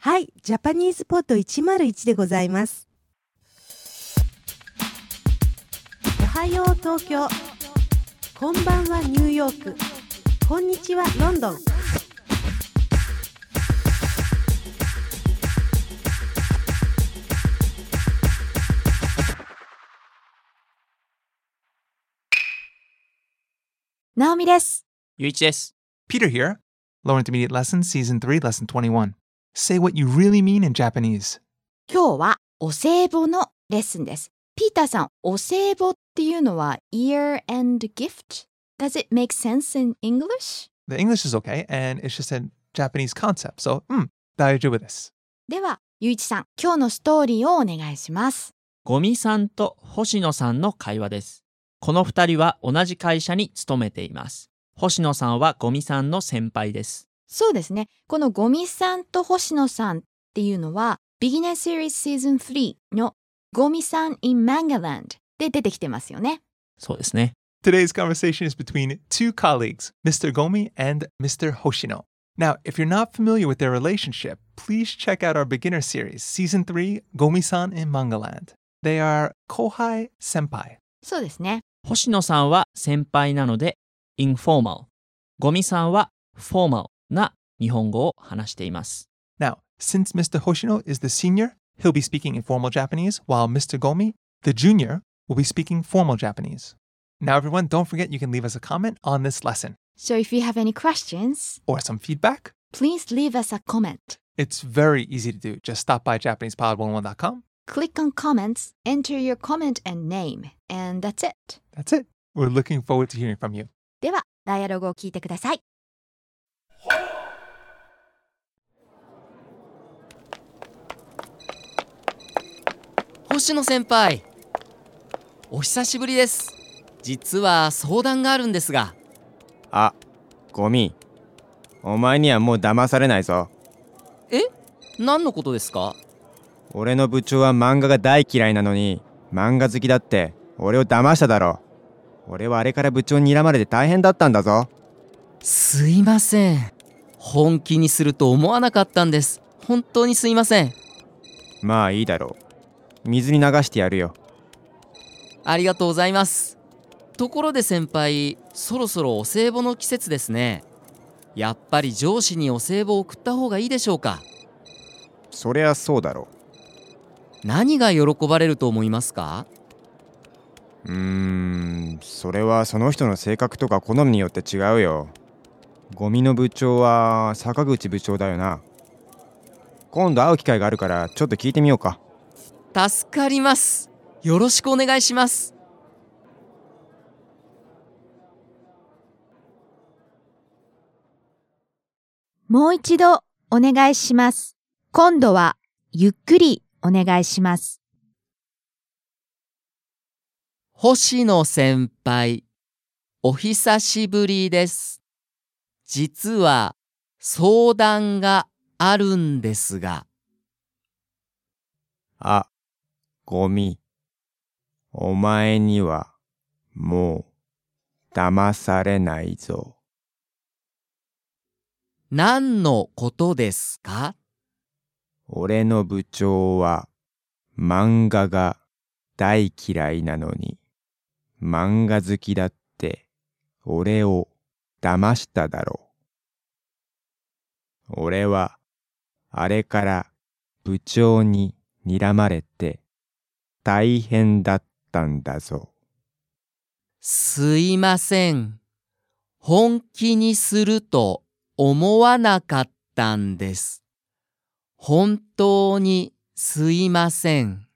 はい、ジャパニーズポット101でございます。おはよう東京、こんばんはニューヨーク、こんにちはロンドン。 ナオミです。 ゆういちです。 Peter here. Low Intermediate Lesson, Season 3, Lesson 21. Say what you really mean in Japanese. 今日はお歳暮のレッスンです。ピーターさん、お歳暮っていうのは year-end gift? Does it make sense in English? The English is okay, and it's just a Japanese concept. So, 大丈夫です。 では、ゆういちさん、今日のストーリーをお願いします。 ゴミさんと星野さんの会話です。この2人は同じ会社に勤めています。星野さんはゴミさんの先輩です。 そうですね。このゴミさんと星野さんっていうのは Beginner Series Season 3のゴミさん in Mangaland で出てきてますよね。 そうですね。 Today's conversation is between two colleagues, Mr. Gomi and Mr. Hoshino. Now, if you're not familiar with their relationship, please check out our beginner series, Season 3, Gomi-san in Mangaland. They are Kohai Senpai. そうですね。 星野さんは先輩なので informal、 ゴミさんは formal な日本語を話しています。 Now, since Mr. Hoshino is the senior, he'll be speaking informal Japanese, while Mr. Gomi, the junior, will be speaking formal Japanese. Now, everyone, don't forget you can leave us a comment on this lesson. So if you have any questions, Or some feedback. please leave us a comment. It's very easy to do. Just stop by JapanesePod101.com. Click on comments, enter your comment and name, and that's it. That's it. We're looking forward to hearing from you. では、ダイアログを聞いてください。 星野先輩、お久しぶりです。実は相談があるんですが。 あ、ゴミ。お前にはもう騙されないぞ。 え？何のことですか？ 俺の部長は漫画が大嫌いなのに、漫画好きだって俺を騙しただろ。俺はあれから部長に睨まれて大変だったんだぞ。 すいません。本気にすると思わなかったんです。本当にすいません。 まあいいだろう。水に流してやるよ。 ありがとうございます。ところで先輩、そろそろお歳暮の季節ですね。やっぱり上司にお歳暮を送った方がいいでしょうか？ そりゃそうだろう。 何が喜ばれると思いますか？ それはその人の性格とか好みによって違うよ。ゴミの部長は坂口部長だよな。今度会う機会があるからちょっと聞いてみようか。 助かります。よろしくお願いします。 もう一度お願いします。今度はゆっくりお願いします。 星野先輩、お久しぶりです。実は相談があるんですが。 あ、ゴミ。お前にはもう騙されないぞ。 何のことですか？ 俺の部長は漫画が大嫌いなのに、漫画好きだって俺を騙しただろう。俺はあれから部長に睨まれて大変だったんだぞ。 すいません。本気にすると思わなかったんです。本当にすいません。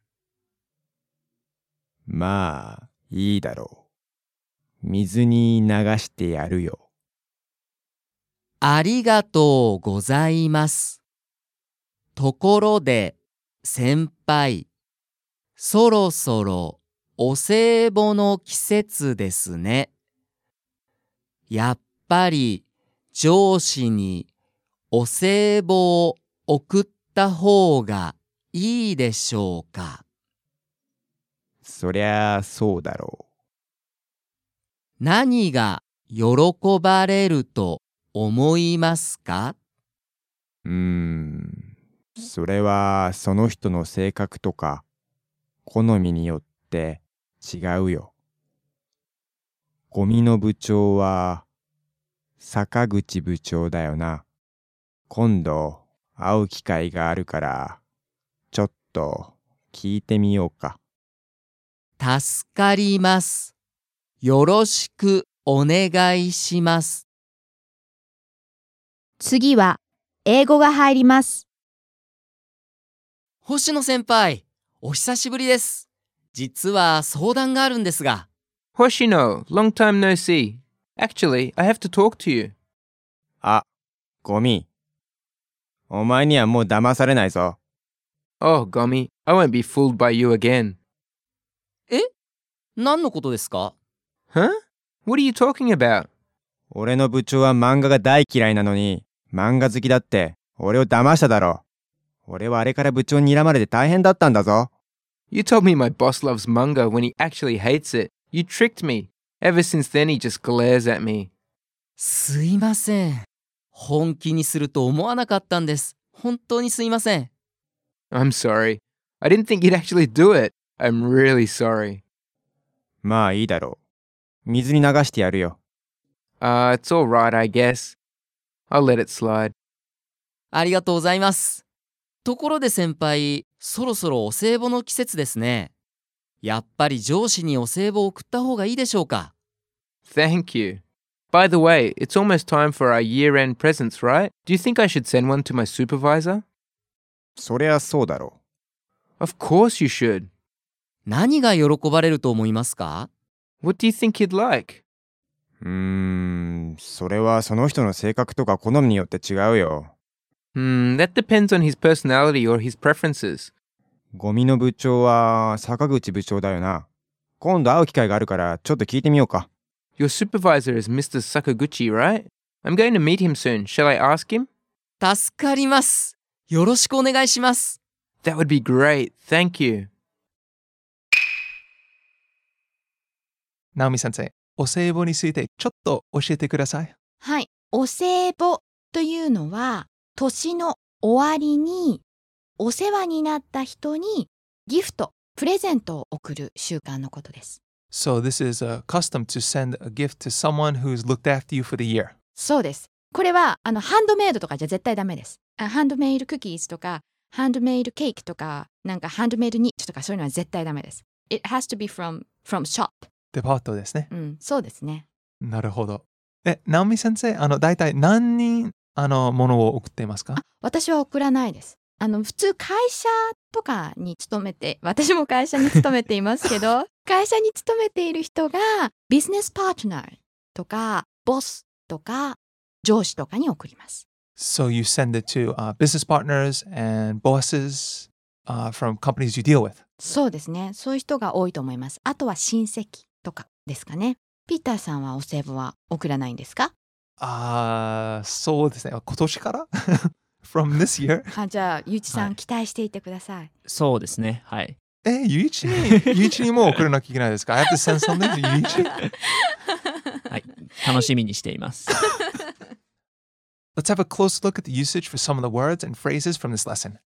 まあいいだろう。水に流してやるよ。 ありがとうございます。ところで先輩、そろそろお歳暮の季節ですね。やっぱり上司にお歳暮を送った方がいいでしょうか？ そりゃそうだろう。 何が喜ばれると思いますか？ それはその人の性格とか好みによって違うよ。ゴミの部長は坂口部長だよな。今度会う機会があるからちょっと聞いてみようか。 助かります。よろしくお願いします。 次は英語が入ります。 星野先輩、お久しぶりです。実は相談があるんですが。 Hoshino, long time no see. Actually, I have to talk to you. あ、ゴミ。お前にはもう騙されないぞ。 Oh, Gomi, I won't be fooled by you again. 何のことですか？ Huh? What are you talking about? 俺の部長は漫画が大嫌いなのに、漫画好きだって俺を騙しただろ。俺はあれから部長に睨まれて大変だったんだぞ。 You told me my boss loves manga when he actually hates it. You tricked me. Ever since then, he just glares at me. すいません。本気にすると思わなかったんです。本当にすいません。 I'm sorry. I didn't think you'd actually do it. I'm really sorry. まあいいだろう。水に流してやるよ。 It's all right, I guess. I'll let it slide. ありがとうございます。ところで先輩、そろそろお歳暮の季節ですね。やっぱり上司にお歳暮を送った方がいいでしょうか？ Thank you. By the way, it's almost time for our year-end presents, right? Do you think I should send one to my supervisor? そりゃそうだろ Of course you should. 何が喜ばれると思いますか？ What do you think he'd like? う。それはその人の性格とか好みによって違うよ。 That depends on his personality or his preferences. ゴミの部長は坂口部長だよな。今度会う機会があるからちょっと聞いてみようか。 Your supervisor is Mr. Sakaguchi, right? I'm going to meet him soon. Shall I ask him? 助かります。よろしくお願いします。 That would be great. Thank you. ナオミ先生、お歳暮についてちょっと教えてください。 はい。お歳暮というのは、年の終わりにお世話になった人にギフト、プレゼントを贈る習慣のことです。 So this is a custom to send a gift to someone who's looked after you for the year. そうです。これはハンドメイドとかじゃ絶対ダメです。ハンドメイドクッキーとか、ハンドメイドケーキとか、なんかハンドメイドニットとかそういうのは絶対ダメです。It has to be from shop. デパートですね。 そうですね。 なるほど。ナオミ先生、大体何人ものを送っていますか？ 私は送らないです。普通会社とかに勤めて、私も会社に勤めていますけど、会社に勤めている人がビジネスパートナーとか、ボスとか、上司とかに送ります。 So you send it to business partners and bosses from companies you deal with. そうですね。そういう人が多いと思います。あとは親戚とかですかね。ピーターさんはお歳暮は送らないんですか？ そうですね。今年からFrom this year? じゃあ、ゆういちさん、期待していてください。 そうですね。はい。 ゆういちにも送らなきゃいけないですか？ I have to send something to ゆういちはい。楽しみにしています。 Let's have a close look at the usage for some of the words and phrases from this lesson.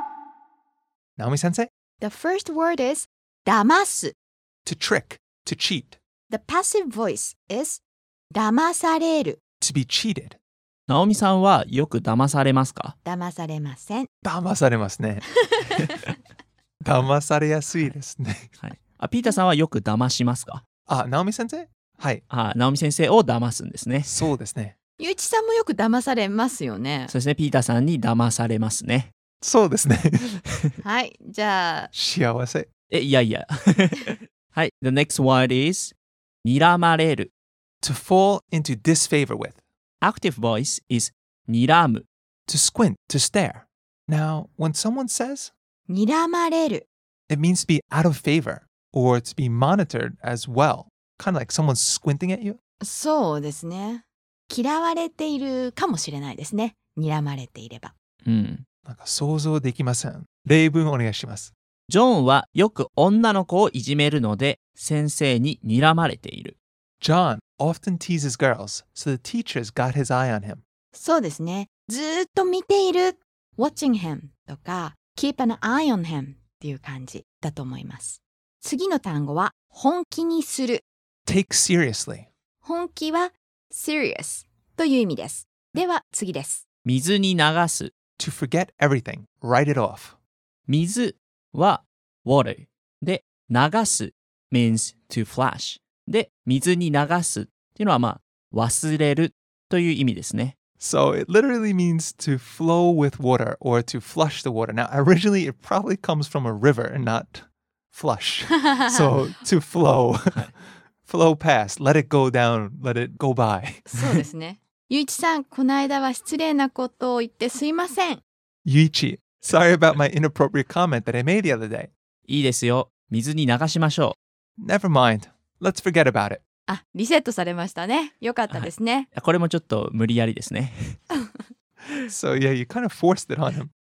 Naomi sensei? The first word is 騙す。 To trick, to cheat, The passive voice is 騙される。 to be cheated. ナオミさんはよく騙されますか？ 騙されません。 騙されますね。騙されやすいですね。 はい。ピーターさんはよく騙しますか？ ナオミ先生？はい。 ナオミ先生を騙すんですね。 そうですね。 ゆういちさんもよく騙されますよね。 そうですね。ピーターさんに騙されますね。 そうですね。 はい。じゃあ、 幸せ。 いやいや。はい。The next word is 睨まれる。 To fall into disfavor with. Active voice is 睨む。 To squint, to stare. Now, when someone says, 睨まれる。 it means to be out of favor or to be monitored as well. Kind of like someone squinting at you. そうですね。嫌われているかもしれないですね。睨まれていれば。 なんか想像できません。例文お願いします。 ジョンはよく女の子をいじめるので先生に睨まれている。 John often teases girls, so the teachers got his eye on him. そうですね。ずーっと見ている watching him とか keep an eye on him っていう感じだと思います。次の単語は本気にする。 Take seriously. 本気は serious という意味です。では次です。 水に流す。 To forget everything. Write it off. 水は water で流す means to flash で水に流すっていうのは忘れるという意味ですね。 So it literally means to flow with water or to flush the water. Now, originally it probably comes from a river and not flush. So to flow, flow past, let it go down, let it go by. そうですね。ゆういちさん、この間は失礼なことを言ってすいません。 Yuichi, sorry about my inappropriate comment that I made the other day. いいですよ。水に流しましょ Never mind. Let's forget about it. あ、リセットされましたね。よかったですね。 う。これもちょっと無理やりですね。 So yeah, you kind of forced it on him.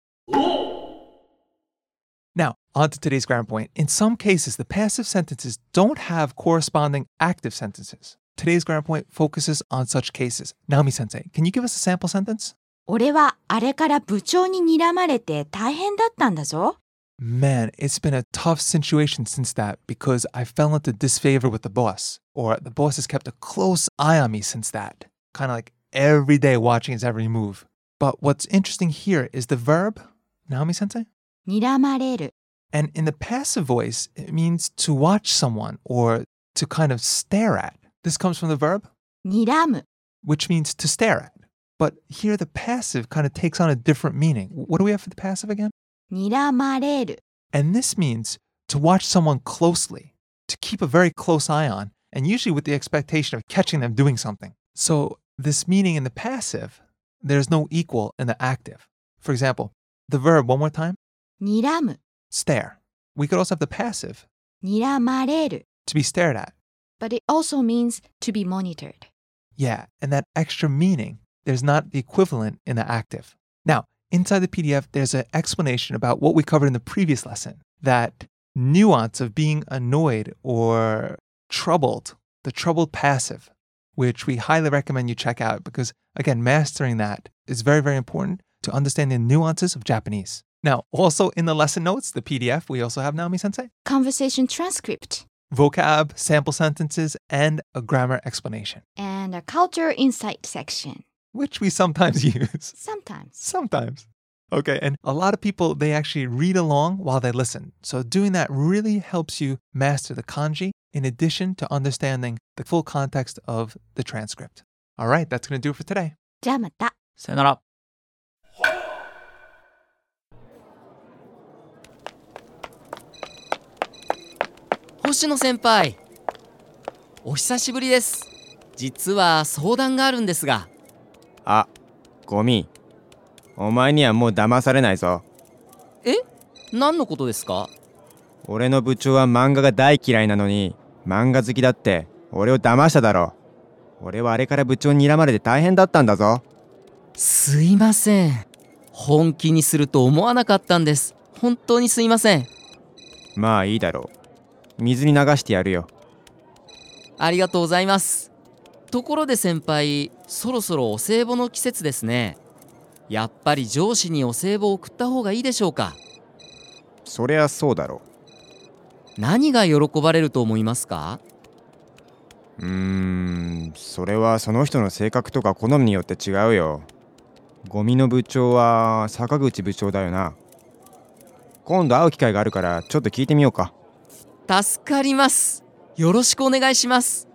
Now, on to today's grammar point. In some cases, the passive sentences don't have corresponding active sentences. Today's grammar point focuses on such cases. Naomi-sensei, can you give us a sample sentence? 俺はあれから部長に睨まれて大変だったんだぞ。 Man, it's been a tough situation since that because I fell into disfavor with the boss. Or the boss has kept a close eye on me since that. Kind of like every day watching his every move. But what's interesting here is the verb, Naomi-sensei? 睨まれる。 And in the passive voice, it means to watch someone or to kind of stare at. This comes from the verb, 睨む。 which means to stare at. But here the passive kind of takes on a different meaning. What do we have for the passive again? 睨まれる。 And this means to watch someone closely, to keep a very close eye on, and usually with the expectation of catching them doing something. So this meaning in the passive, there's no equal in the active. For example, the verb, one more time, 睨む。 stare. We could also have the passive, 睨まれる。 to be stared at. But it also means to be monitored. Yeah, and that extra meaning, there's not the equivalent in the active. Now, inside the PDF, there's an explanation about what we covered in the previous lesson, that nuance of being annoyed or troubled, the troubled passive, which we highly recommend you check out because, again, mastering that is very, very important to understand the nuances of Japanese. Now, also in the lesson notes, the PDF, we also have Naomi-sensei, Conversation transcript vocab, sample sentences, and a grammar explanation, and a culture insight section. which we sometimes use. Sometimes. Sometimes. Okay, and a lot of people, they actually read along while they listen. So doing that really helps you master the kanji in addition to understanding the full context of the transcript. All right, that's going to do it for today. じゃあまた。 さよなら。 星野先輩、お久しぶりです。実は相談があるんですが。 あ、ゴミ。お前にはもう騙されないぞ。 え？何のことですか？ 俺の部長は漫画が大嫌いなのに、漫画好きだって俺を騙しただろ。俺はあれから部長に睨まれて大変だったんだぞ。 すいません。本気にすると思わなかったんです。本当にすいません。 まあいいだろう。水に流してやるよ。 ありがとうございます。ところで先輩、そろそろお歳暮の季節ですね。やっぱり上司にお歳暮を送った方がいいでしょうか？ そりゃそうだろ何が喜ばれると思いますか？ それはその人の性格とか好みによって違うよ。ゴミの部長は坂口部長だよな。今度会う機会があるからちょっと聞いてみようか。 助かります。よろしくお願いします。